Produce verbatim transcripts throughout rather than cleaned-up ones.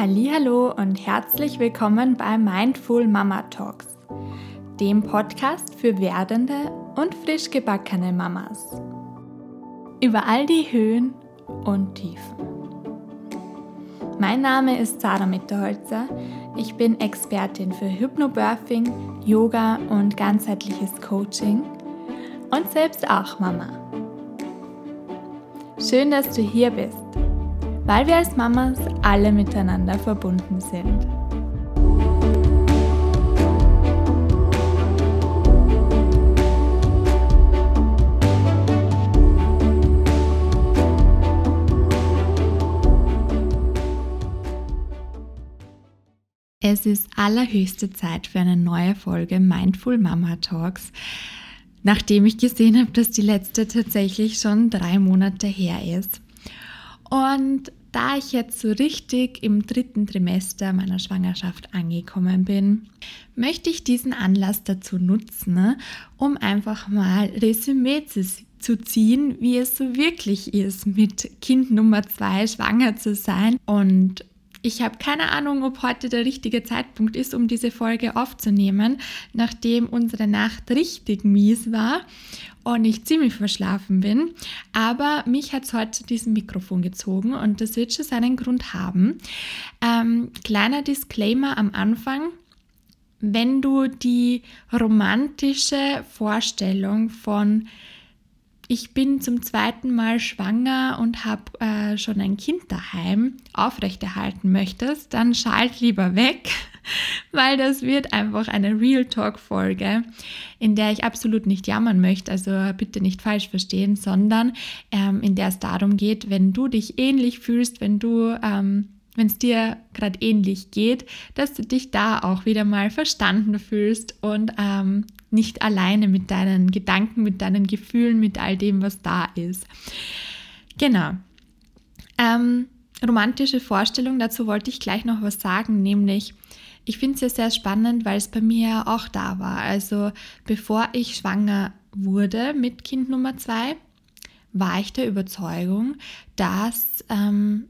Hallihallo und herzlich willkommen bei Mindful Mama Talks, dem Podcast für werdende und frisch gebackene Mamas. Über all die Höhen und Tiefen. Mein Name ist Sarah Mitterholzer. Ich bin Expertin für Hypnobirthing, Yoga und ganzheitliches Coaching und selbst auch Mama. Schön, dass du hier bist, weil wir als Mamas alle miteinander verbunden sind. Es ist allerhöchste Zeit für eine neue Folge Mindful Mama Talks, nachdem ich gesehen habe, dass die letzte tatsächlich schon drei Monate her ist. Und da ich jetzt so richtig im dritten Trimester meiner Schwangerschaft angekommen bin, möchte ich diesen Anlass dazu nutzen, um einfach mal Resümee zu, zu ziehen, wie es so wirklich ist, mit Kind Nummer zwei schwanger zu sein. Und ich habe keine Ahnung, ob heute der richtige Zeitpunkt ist, um diese Folge aufzunehmen, nachdem unsere Nacht richtig mies war und ich ziemlich verschlafen bin. Aber mich hat es heute zu diesem Mikrofon gezogen und das wird schon seinen Grund haben. Ähm, kleiner Disclaimer am Anfang. Wenn du die romantische Vorstellung von ich bin zum zweiten Mal schwanger und habe äh, schon ein Kind daheim aufrechterhalten möchtest, dann schalt lieber weg, weil das wird einfach eine Real Talk-Folge, in der ich absolut nicht jammern möchte, also bitte nicht falsch verstehen, sondern ähm, in der es darum geht, wenn du dich ähnlich fühlst, wenn du, ähm, wenn es dir gerade ähnlich geht, dass du dich da auch wieder mal verstanden fühlst und ähm, nicht alleine mit deinen Gedanken, mit deinen Gefühlen, mit all dem, was da ist. Genau. Ähm, romantische Vorstellung, dazu wollte ich gleich noch was sagen, nämlich ich finde es ja sehr spannend, weil es bei mir auch da war. Also bevor ich schwanger wurde mit Kind Nummer zwei, war ich der Überzeugung, dass ähm,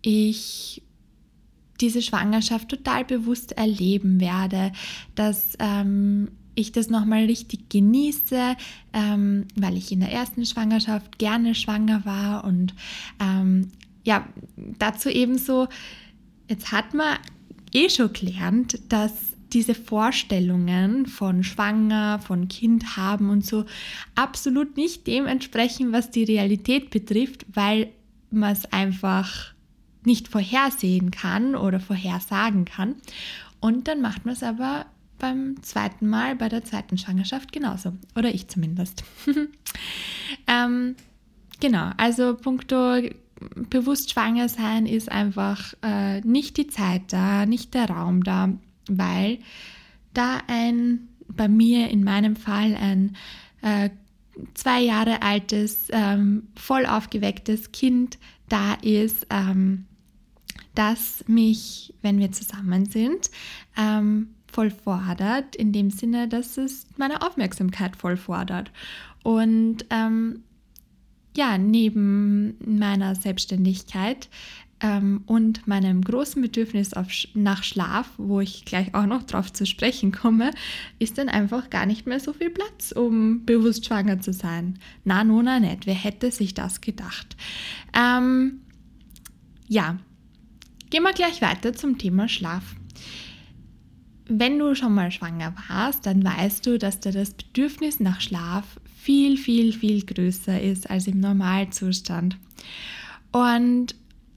ich diese Schwangerschaft total bewusst erleben werde, dass ähm, ich das nochmal richtig genieße, ähm, weil ich in der ersten Schwangerschaft gerne schwanger war und ähm, ja, dazu ebenso, jetzt hat man eh schon gelernt, dass diese Vorstellungen von Schwanger, von Kind haben und so absolut nicht dem entsprechen, was die Realität betrifft, weil man es einfach nicht vorhersehen kann oder vorhersagen kann. Und dann macht man es aber beim zweiten Mal, bei der zweiten Schwangerschaft genauso. Oder ich zumindest. ähm, genau, also punkto bewusst schwanger sein ist einfach äh, nicht die Zeit da, nicht der Raum da, weil da ein, bei mir in meinem Fall ein äh, zwei Jahre altes, ähm, voll aufgewecktes Kind da ist, ähm, das mich, wenn wir zusammen sind, ähm, voll fordert, in dem Sinne, dass es meine Aufmerksamkeit voll fordert. Und ähm, ja, neben meiner Selbstständigkeit ähm, und meinem großen Bedürfnis auf, nach Schlaf, wo ich gleich auch noch drauf zu sprechen komme, ist dann einfach gar nicht mehr so viel Platz, um bewusst schwanger zu sein. Na, nona, nicht. Wer hätte sich das gedacht? Ähm, ja, gehen wir gleich weiter zum Thema Schlaf. Wenn du schon mal schwanger warst, dann weißt du, dass da das Bedürfnis nach Schlaf viel, viel, viel größer ist als im Normalzustand. Und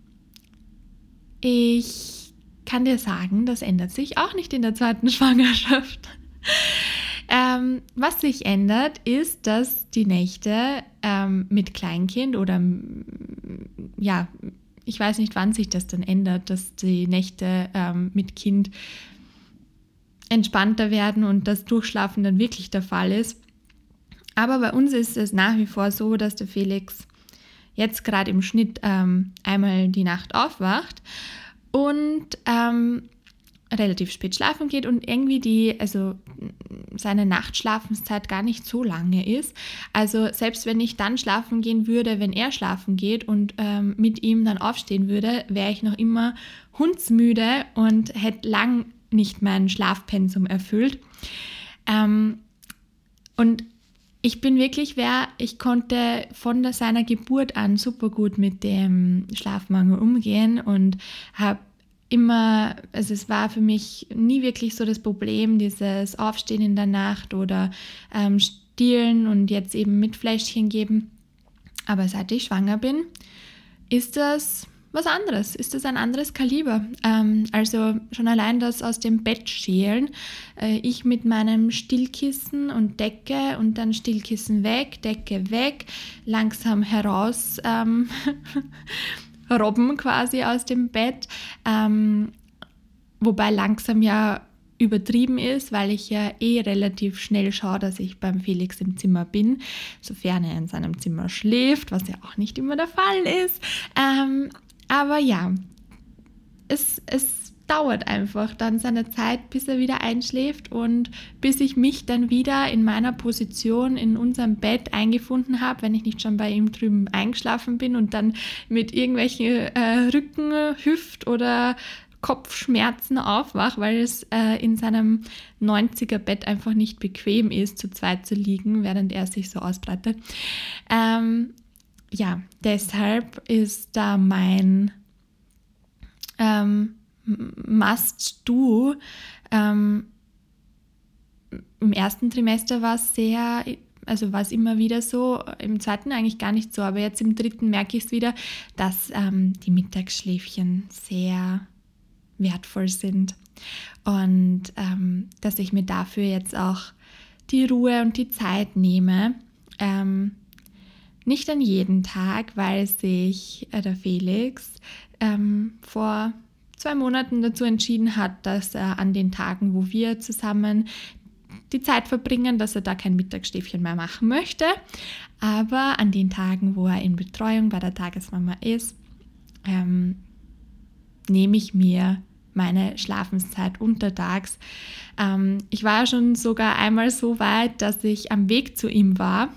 ich kann dir sagen, das ändert sich auch nicht in der zweiten Schwangerschaft. ähm, was sich ändert, ist, dass die Nächte ähm, mit Kleinkind oder ja, ich weiß nicht, wann sich das dann ändert, dass die Nächte ähm, mit Kind entspannter werden und das Durchschlafen dann wirklich der Fall ist. Aber bei uns ist es nach wie vor so, dass der Felix jetzt gerade im Schnitt ähm, einmal die Nacht aufwacht und ähm, relativ spät schlafen geht und irgendwie die, also seine Nachtschlafenszeit gar nicht so lange ist. Also selbst wenn ich dann schlafen gehen würde, wenn er schlafen geht und ähm, mit ihm dann aufstehen würde, wäre ich noch immer hundsmüde und hätte lang nicht mein Schlafpensum erfüllt. Ähm, und ich bin wirklich wer, ich konnte von der, seiner Geburt an super gut mit dem Schlafmangel umgehen und habe immer, also es war für mich nie wirklich so das Problem, dieses Aufstehen in der Nacht oder ähm, stillen und jetzt eben mit Fläschchen geben. Aber seit ich schwanger bin, ist das was anderes, ist das ein anderes Kaliber. Ähm, also schon allein das aus dem Bett schälen, äh, ich mit meinem Stillkissen und Decke und dann Stillkissen weg, Decke weg, langsam heraus ähm, robben quasi aus dem Bett, ähm, wobei langsam ja übertrieben ist, weil ich ja eh relativ schnell schaue, dass ich beim Felix im Zimmer bin, sofern er in seinem Zimmer schläft, was ja auch nicht immer der Fall ist. Ähm, aber ja, es, es dauert einfach dann seine Zeit, bis er wieder einschläft und bis ich mich dann wieder in meiner Position in unserem Bett eingefunden habe, wenn ich nicht schon bei ihm drüben eingeschlafen bin und dann mit irgendwelchen äh, Rücken-, Hüft- oder Kopfschmerzen aufwach, weil es äh, in seinem neunziger-Bett einfach nicht bequem ist, zu zweit zu liegen, während er sich so ausbreitet. Ähm, ja, deshalb ist da mein ähm, Must-Do. Ähm, Im ersten Trimester war es sehr, also war es immer wieder so, im zweiten eigentlich gar nicht so, aber jetzt im dritten merke ich es wieder, dass ähm, die Mittagsschläfchen sehr wertvoll sind und ähm, dass ich mir dafür jetzt auch die Ruhe und die Zeit nehme. Ähm, nicht an jeden Tag, weil sich äh, der Felix ähm, vor zwei Monaten dazu entschieden hat, dass er an den Tagen, wo wir zusammen die Zeit verbringen, dass er da kein Mittagsschläfchen mehr machen möchte. Aber an den Tagen, wo er in Betreuung bei der Tagesmama ist, ähm, nehme ich mir meine Schlafenszeit untertags. Ähm, ich war schon sogar einmal so weit, dass ich am Weg zu ihm war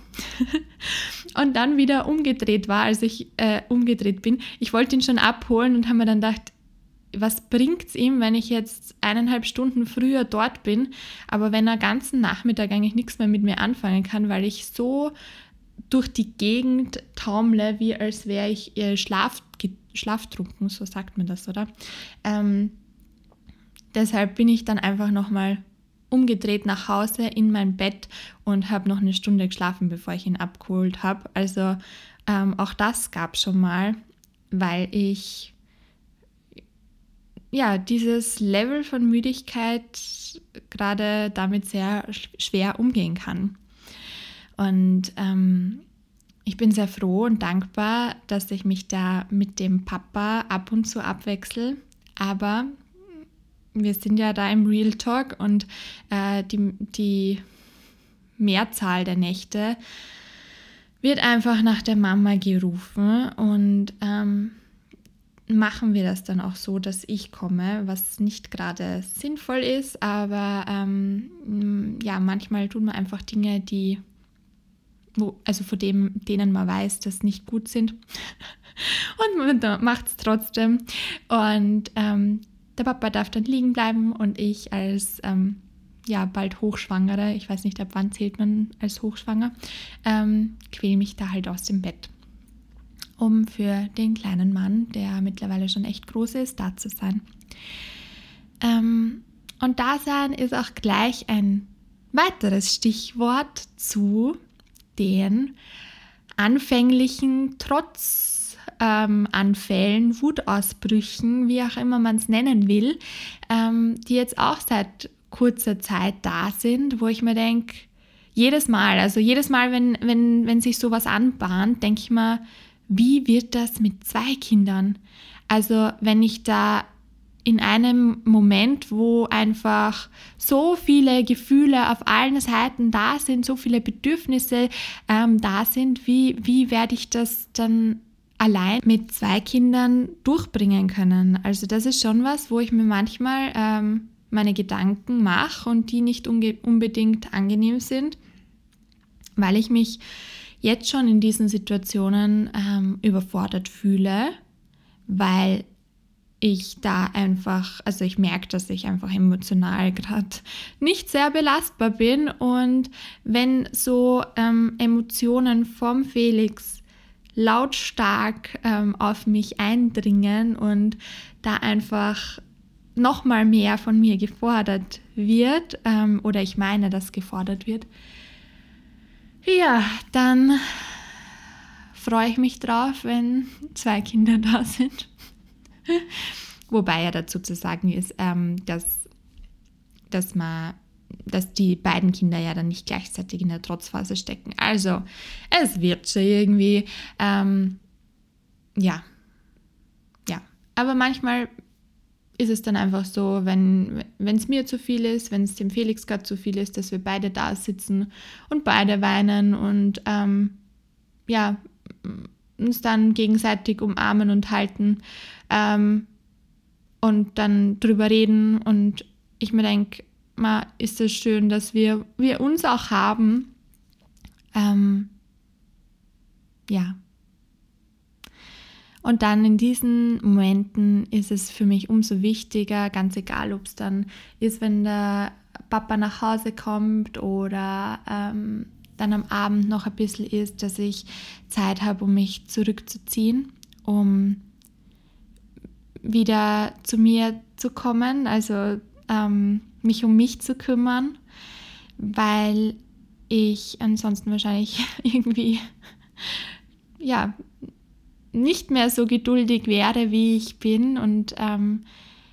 und dann wieder umgedreht war, als ich äh, umgedreht bin. Ich wollte ihn schon abholen und habe mir dann gedacht, was bringt es ihm, wenn ich jetzt eineinhalb Stunden früher dort bin, aber wenn er ganzen Nachmittag eigentlich nichts mehr mit mir anfangen kann, weil ich so durch die Gegend taumle, wie als wäre ich äh, Schlaf, schlaftrunken, so sagt man das, oder? Ähm, deshalb bin ich dann einfach nochmal umgedreht nach Hause in mein Bett und habe noch eine Stunde geschlafen, bevor ich ihn abgeholt habe. Also ähm, auch das gab es schon mal, weil ich ja dieses Level von Müdigkeit gerade damit sehr schwer umgehen kann. Und ähm, ich bin sehr froh und dankbar, dass ich mich da mit dem Papa ab und zu abwechsle. Aber wir sind ja da im Real Talk und äh, die, die Mehrzahl der Nächte wird einfach nach der Mama gerufen und ähm, machen wir das dann auch so, dass ich komme, was nicht gerade sinnvoll ist, aber ähm, ja, manchmal tun wir einfach Dinge, die Wo, also von dem, denen man weiß, dass nicht gut sind. Und man macht es trotzdem. Und ähm, der Papa darf dann liegen bleiben und ich als ähm, ja, bald Hochschwangere, ich weiß nicht, ab wann zählt man als Hochschwanger, ähm, quäle mich da halt aus dem Bett, um für den kleinen Mann, der mittlerweile schon echt groß ist, da zu sein. Ähm, und Dasein ist auch gleich ein weiteres Stichwort zu den anfänglichen Trotzanfällen, ähm, Wutausbrüchen, wie auch immer man es nennen will, ähm, die jetzt auch seit kurzer Zeit da sind, wo ich mir denke, jedes Mal, also jedes Mal, wenn, wenn, wenn sich sowas anbahnt, denke ich mir, wie wird das mit zwei Kindern? Also wenn ich da in einem Moment, wo einfach so viele Gefühle auf allen Seiten da sind, so viele Bedürfnisse ähm, da sind, wie, wie werde ich das dann allein mit zwei Kindern durchbringen können. Also das ist schon was, wo ich mir manchmal ähm, meine Gedanken mache und die nicht unge- unbedingt angenehm sind, weil ich mich jetzt schon in diesen Situationen ähm, überfordert fühle, weil ich da einfach, also ich merke, dass ich einfach emotional gerade nicht sehr belastbar bin, und wenn so ähm, Emotionen vom Felix lautstark ähm, auf mich eindringen und da einfach nochmal mehr von mir gefordert wird, ähm, oder ich meine, dass gefordert wird, ja, dann freue ich mich drauf, wenn zwei Kinder da sind. Wobei ja dazu zu sagen ist, ähm, dass, dass, man, dass die beiden Kinder ja dann nicht gleichzeitig in der Trotzphase stecken. Also es wird schon irgendwie, ähm, ja, ja. Aber manchmal ist es dann einfach so, wenn es mir zu viel ist, wenn es dem Felix gerade zu viel ist, dass wir beide da sitzen und beide weinen und ähm, ja, uns dann gegenseitig umarmen und halten, ähm, und dann drüber reden, und ich mir denke, ist es schön, dass wir, wir uns auch haben. Ähm, ja. Und dann in diesen Momenten ist es für mich umso wichtiger, ganz egal, ob es dann ist, wenn der Papa nach Hause kommt oder ähm, dann am Abend noch ein bisschen ist, dass ich Zeit habe, um mich zurückzuziehen, um wieder zu mir zu kommen, also ähm, mich um mich zu kümmern, weil ich ansonsten wahrscheinlich irgendwie ja nicht mehr so geduldig wäre, wie ich bin, und ähm,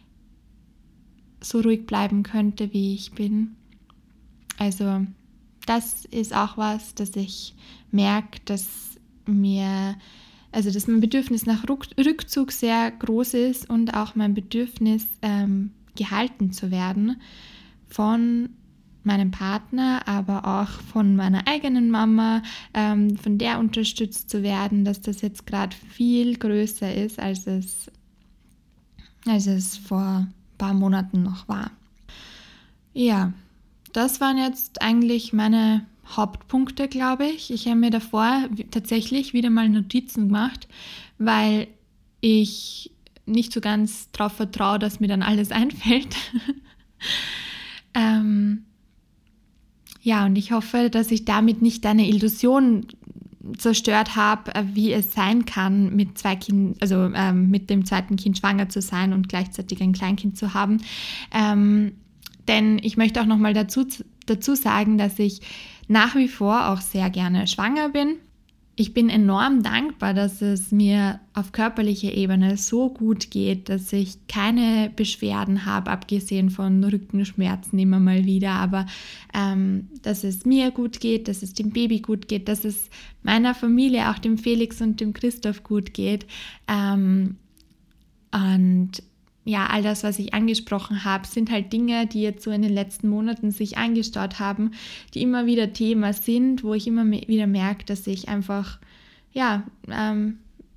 so ruhig bleiben könnte, wie ich bin. Also das ist auch was, dass ich merke, dass mir Also, dass mein Bedürfnis nach Rückzug sehr groß ist und auch mein Bedürfnis, ähm, gehalten zu werden von meinem Partner, aber auch von meiner eigenen Mama, ähm, von der unterstützt zu werden, dass das jetzt gerade viel größer ist, als es, als es vor ein paar Monaten noch war. Ja, das waren jetzt eigentlich meine Hauptpunkte, glaube ich. Ich habe mir davor tatsächlich wieder mal Notizen gemacht, weil ich nicht so ganz darauf vertraue, dass mir dann alles einfällt. ähm, ja, und ich hoffe, dass ich damit nicht deine Illusion zerstört habe, wie es sein kann, mit zwei Kindern, also ähm, mit dem zweiten Kind schwanger zu sein und gleichzeitig ein Kleinkind zu haben. Ähm, denn ich möchte auch nochmal dazu, dazu sagen, dass ich nach wie vor auch sehr gerne schwanger bin. Ich bin enorm dankbar, dass es mir auf körperlicher Ebene so gut geht, dass ich keine Beschwerden habe, abgesehen von Rückenschmerzen immer mal wieder, aber ähm, dass es mir gut geht, dass es dem Baby gut geht, dass es meiner Familie, auch dem Felix und dem Christoph gut geht. Ähm, und ja, all das, was ich angesprochen habe, sind halt Dinge, die jetzt so in den letzten Monaten sich angestaut haben, die immer wieder Thema sind, wo ich immer wieder merke, dass ich einfach, ja, ähm,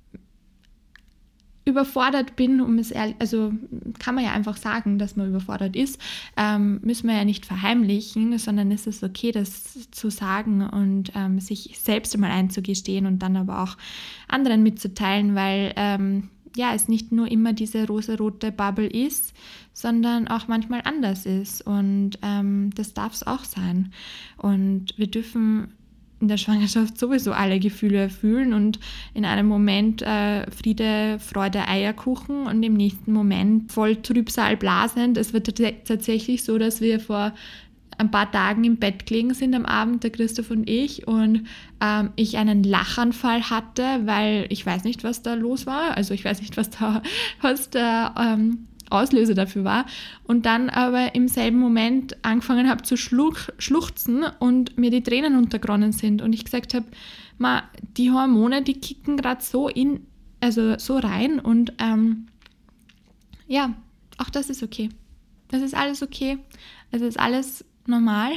überfordert bin, um es ehrlich, also kann man ja einfach sagen, dass man überfordert ist, ähm, müssen wir ja nicht verheimlichen, sondern es ist okay, das zu sagen und ähm, sich selbst einmal einzugestehen und dann aber auch anderen mitzuteilen, weil ähm, ja, es nicht nur immer diese rosarote Bubble ist, sondern auch manchmal anders ist, und ähm, das darf es auch sein. Und wir dürfen in der Schwangerschaft sowieso alle Gefühle fühlen, und in einem Moment äh, Friede, Freude, Eierkuchen und im nächsten Moment voll Trübsal blasend. Es wird t- tatsächlich so, dass wir vor ein paar Tagen im Bett gelegen sind am Abend, der Christoph und ich, und ähm, ich einen Lachanfall hatte, weil ich weiß nicht, was da los war. Also ich weiß nicht, was da was der ähm, Auslöser dafür war. Und dann aber im selben Moment angefangen habe zu schluch, schluchzen und mir die Tränen untergeronnen sind. Und ich gesagt habe, ma, die Hormone, die kicken gerade so in, also so rein, und ähm, ja, auch das ist okay. Das ist alles okay. Es ist alles normal.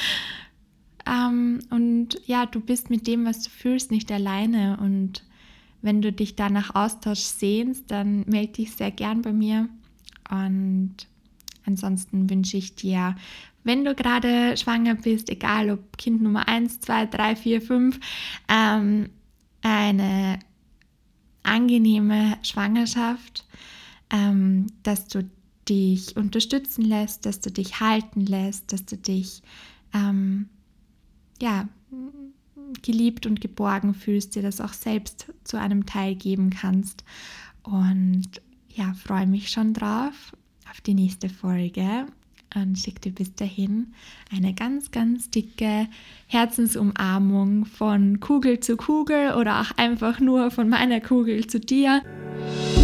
ähm, und ja, du bist mit dem, was du fühlst, nicht alleine, und wenn du dich da nach Austausch sehnst, dann melde dich sehr gern bei mir. Und ansonsten wünsche ich dir, wenn du gerade schwanger bist, egal ob Kind Nummer eins, zwei, drei, vier, fünf, ähm, eine angenehme Schwangerschaft, ähm, dass du dich unterstützen lässt, dass du dich halten lässt, dass du dich ähm, ja, geliebt und geborgen fühlst, dir das auch selbst zu einem Teil geben kannst. Und ja, freue mich schon drauf auf die nächste Folge und schicke dir bis dahin eine ganz, ganz dicke Herzensumarmung von Kugel zu Kugel oder auch einfach nur von meiner Kugel zu dir.